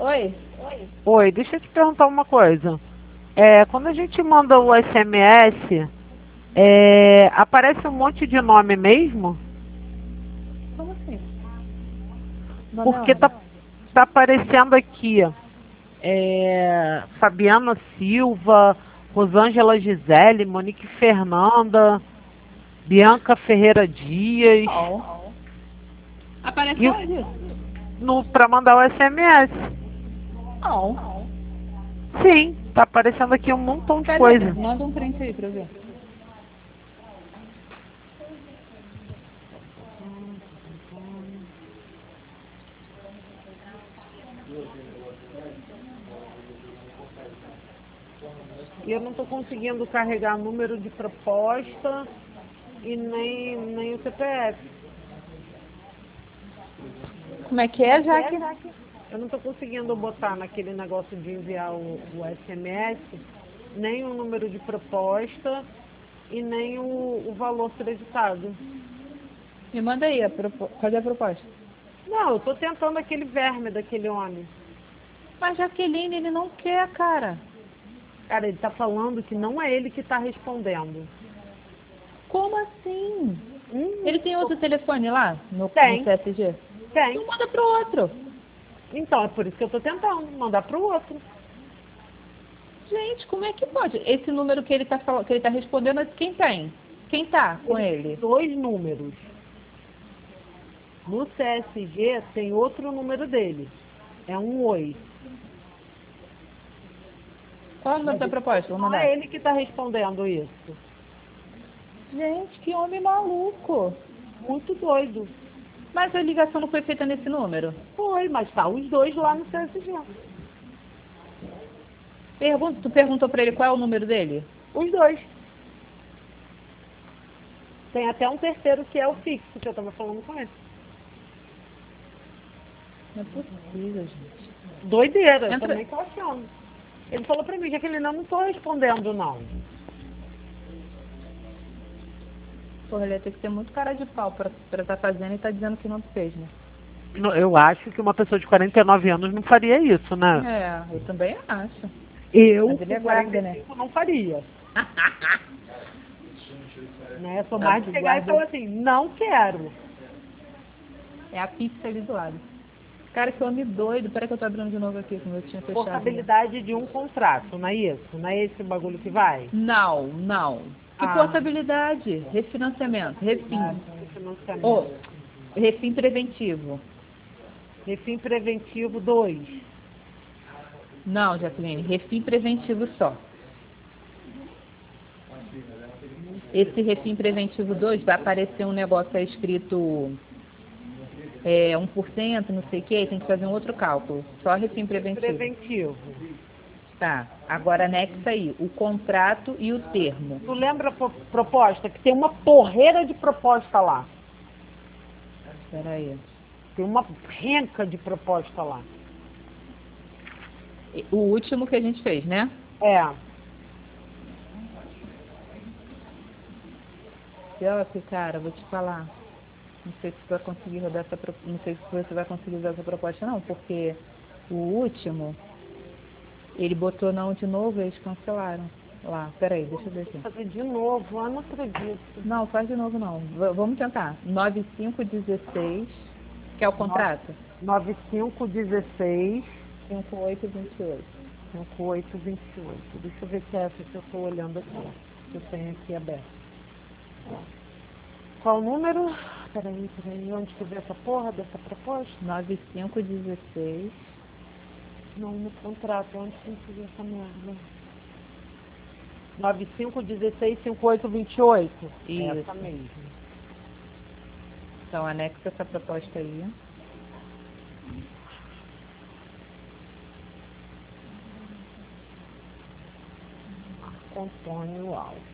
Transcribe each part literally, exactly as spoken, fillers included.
Oi? Oi, deixa eu te perguntar uma coisa. É, quando a gente manda o S M S, é, aparece um monte de nome mesmo? Como assim? Nome Porque aonde? tá, tá aparecendo aqui, é, Fabiana Silva, Rosângela Gisele, Monique Fernanda, Bianca Ferreira Dias, Não. Aparece e onde? no, para mandar o S M S. Não. Sim, tá aparecendo aqui um montão de Cadê? coisa. Manda um print aí pra eu ver. E eu não estou conseguindo carregar número de proposta e nem, nem o C P F. Como é que é, Jaque? Eu não estou conseguindo botar naquele negócio de enviar o, o S M S nem o número de proposta e nem o, o valor creditado. Me manda aí, a propo... cadê a proposta? Não, eu estou tentando aquele verme daquele homem. Mas Jaqueline, ele não quer, cara. Cara, ele está falando que não é ele que está respondendo. Como assim? Hum, Ele tem outro telefone lá, no, no tem, C S G? tem. Então manda pro outro. Então, é por isso que eu estou tentando mandar para o outro. Gente, como é que pode? Esse número que ele tá, fal... que ele tá respondendo é de quem tem? Quem tá com ele? Dois números. No C S G tem outro número dele. É um oi. Qual é o número da proposta? Vou Não mandar. é ele que está respondendo isso. Gente, que homem maluco. Muito doido. Mas a ligação não foi feita nesse número? Foi, mas tá os dois lá no C S G. Pergunta, tu perguntou pra ele qual é o número dele? Os dois. Tem até um terceiro que é o fixo, que eu estava falando com ele. Não é possível, gente. Doideira, eu Entra... também tô achando. Ele falou pra mim, já que ele não, não tô respondendo, não. Porra, ele ia ter que ter muito cara de pau pra estar tá fazendo e tá dizendo que não fez, né? Eu acho que uma pessoa de quarenta e nove anos não faria isso, né? É, eu também acho. Eu, Mas ele é com guarda, quarenta e né? cinco, não faria. Né? Eu sou É, mais de chegar guarda... e falar assim, não quero. É a pizza ali do lado. Cara, que homem doido. Peraí que eu tô abrindo de novo aqui, como eu tinha fechado. Né? Portabilidade de um contrato, não é isso? Não é esse o bagulho que vai? Não, não. Que Ah. portabilidade? Refinanciamento, refim. Ah, refinanciamento. Oh, refim preventivo. Refim preventivo dois. Não, Jacqueline, refim preventivo só. Esse refim preventivo dois vai aparecer um negócio aí escrito é, um por cento, não sei o que, tem que fazer um outro cálculo. Só refim preventivo. Preventivo. Tá, agora anexa aí o contrato e o termo. Tu lembra a proposta? Que tem uma porreira de proposta lá. Espera aí. Tem uma renca de proposta lá. O último que a gente fez, né? É. Pior que, cara, vou te falar. Não sei se você vai conseguir rodar essa não sei se você vai conseguir usar essa proposta não, porque o último ele botou não de novo e eles cancelaram. Lá, peraí, deixa eu ver aqui. Fazer de novo, eu não acredito. Não, faz de novo não. V vamos tentar. nove cinco um seis, que é o contrato? nove cinco um seis. cinco oito dois oito. cinco oito dois oito. Deixa eu ver se é essa que eu estou olhando aqui. Que eu tenho aqui aberto. Qual o número? Peraí, peraí. Onde que vê essa porra dessa proposta? nove cinco um seis. Não, no contrato. Onde que vê essa merda? nove cinco um seis cinco oito dois oito. Isso. Essa mesmo. Então, anexa essa proposta aí. Antônio Alves.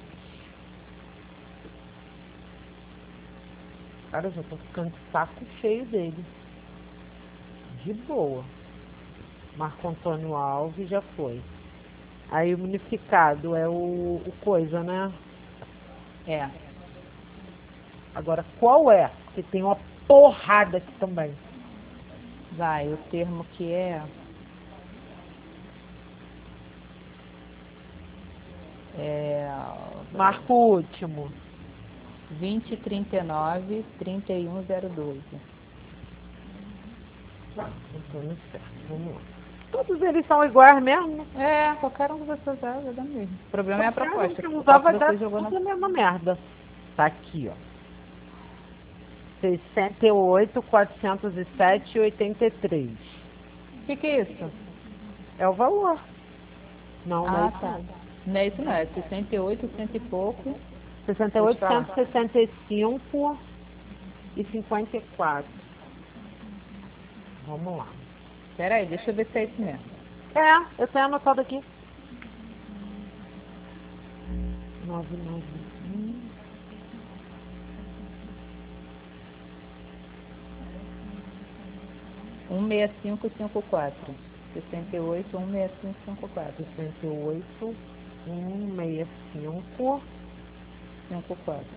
Cara, eu já tô ficando de saco cheio dele. De boa. Marco Antônio Alves já foi. Aí o unificado é o, o coisa, né? É. Agora, qual é? Porque tem uma porrada aqui também. Vai, o termo que é É, Marca o último. vinte, trinta e nove, trinta e um, zero doze. Então, não certo. Vamos lá. Todos eles são iguais mesmo? É, qualquer um que você usar vai dar mesmo. O problema é a Qualquer um proposta. que Qual usar que vai dar você jogou na... tudo a mesma merda. Tá aqui, ó. sessenta e oito, quatrocentos e sete, oitenta e três. O que, que é isso? É o valor. Não, não é Ah, isso tá. não. Não é isso não, é sessenta e oito, cento e pouco. sessenta e Vou te oito, falar. cento e sessenta e cinco e cinquenta e quatro. Vamos lá. Pera aí, deixa eu ver se é isso mesmo. É, eu tenho anotado aqui. nove nove um. um seis cinco cinco quatro. sessenta e oito, um seis cinco cinco quatro. sessenta e oito, cento e sessenta e cinco. cinco quatro.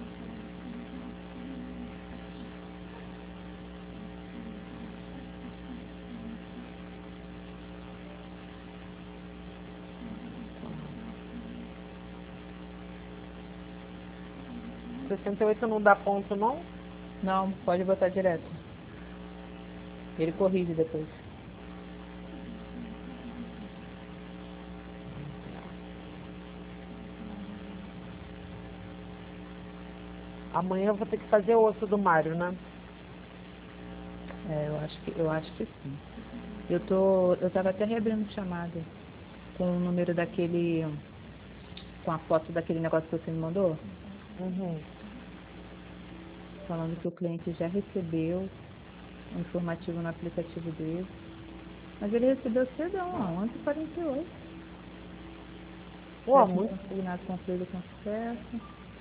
sessenta e oito não dá ponto, não? Não, pode botar direto. Ele corrige depois. Amanhã eu vou ter que fazer outro do Mário, né? É, eu acho que, eu acho que sim. Eu tô, eu tava até reabrindo chamada com o número daquele, com a foto daquele negócio que você me mandou, Uhum. falando que o cliente já recebeu o informativo no aplicativo dele. Mas ele recebeu cedão, ó, onze e quarenta e oito. Pô, Décimo muito. consignado concluído com sucesso.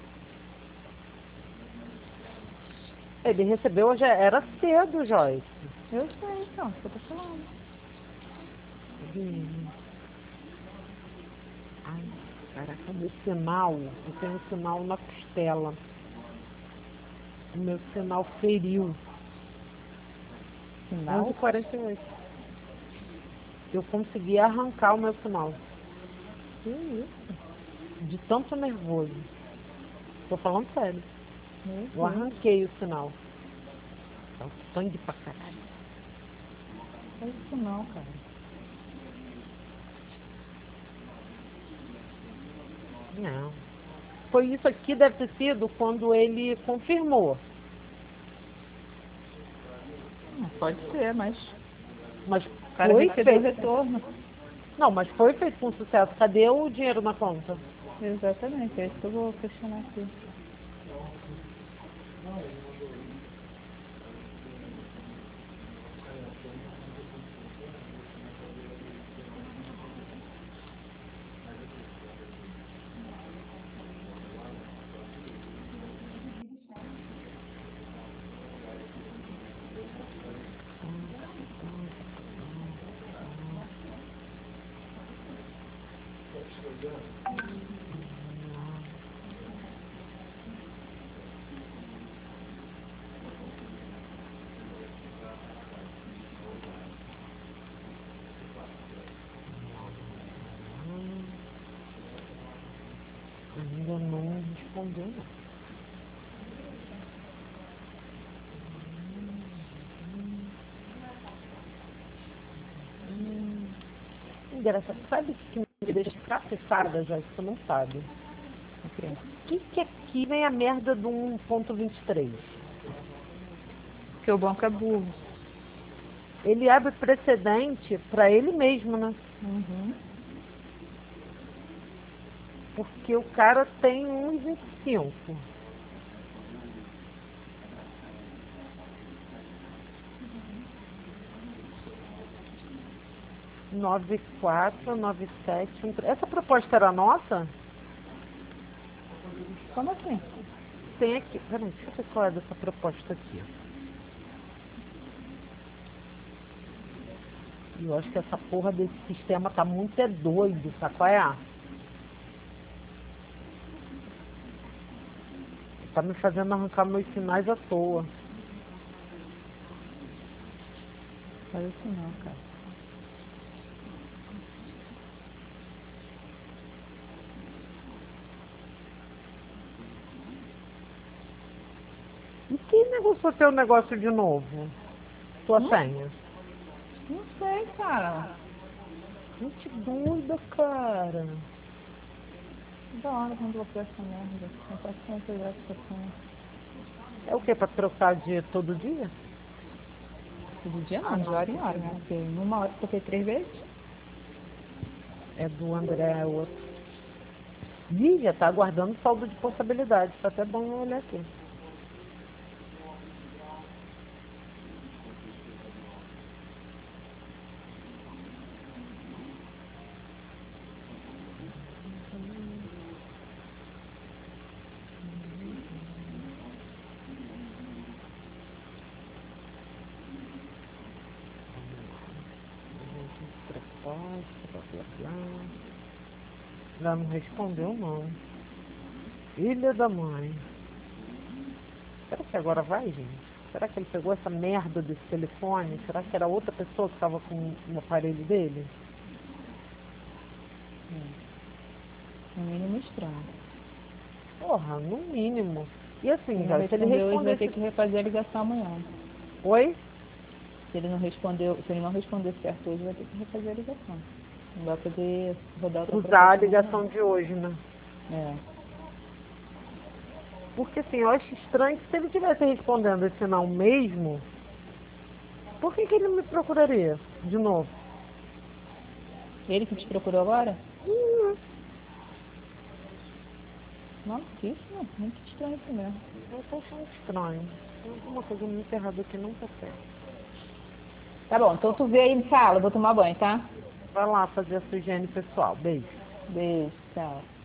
Ele recebeu, já era cedo, Joyce. Eu sei, então, o que eu tô falando. Hum. Ai, caraca, meu sinal. Eu tenho sinal na costela. O meu sinal feriu. Sinal? onze e quarenta e oito. Eu consegui arrancar o meu sinal. Que isso? De tanto nervoso. Tô falando sério. Meu Eu Deus. arranquei o sinal. Tá um sangue pra caralho. Não é isso não, cara. Não. Foi isso aqui, deve ter sido quando ele confirmou. Não pode ser, mas Mas o cara foi recebeu o feito. retorno. Não, mas foi feito com sucesso. Cadê o dinheiro na conta? Exatamente, é isso que eu vou questionar aqui. Ainda não respondeu, não. Engraçado. Sabe o que me deixa catiçada, já que você não sabe? O quê? O que que aqui vem a merda do um ponto vinte e três? Porque o banco é burro. Ele abre precedente para ele mesmo, né? Uhum. Porque o cara tem um vinte e cinco. nove quatro, nove sete. Essa proposta era nossa? Como assim? Tem aqui. Peraí, deixa eu ver qual é dessa proposta aqui. Eu acho que essa porra desse sistema tá muito é doido, sabe qual é? Tá me fazendo arrancar meus sinais à toa. Faz isso não, cara. pro teu negócio de novo? Tua Hum? senha? Não sei, cara. Gente doida, cara. Da hora quando eu vou essa merda. Não pode ser uma coisa que eu tenho. É o que, pra trocar de todo dia? Todo dia Ah, não, de não. hora em hora, né? Porque numa hora eu toquei três vezes. É do André, é outro. Ih, já tá aguardando saldo de possibilidades. Tá até bom eu olhar aqui. Proposta, blá, blá, blá. Ela não respondeu, não. Filha da mãe. Será que agora vai, gente? Será que ele pegou essa merda desse telefone? Será que era outra pessoa que estava com o aparelho dele? No mínimo estranho. Porra, no mínimo. E assim, Se ele não já, se ele respondeu hoje, vai ter respondesse... que refazer a ligação amanhã. Oi? Se ele não respondeu, se ele não responder certo hoje, vai ter que refazer a ligação. Não vai poder rodar outra Usar a proposta amanhã, ligação de hoje, né? não. É. Porque assim, eu acho estranho que se ele tivesse respondendo esse não mesmo, por que, que ele me procuraria de novo? Ele que te procurou agora? Hum, Nossa, que isso, não. Muito estranho isso mesmo. eu tô achando estranho. Tem alguma coisa muito errada aqui, não tá certo. Tá bom, então tu vê aí e me fala, eu vou tomar banho, tá? Vai lá fazer a sua higiene pessoal. Beijo. Beijo, tchau.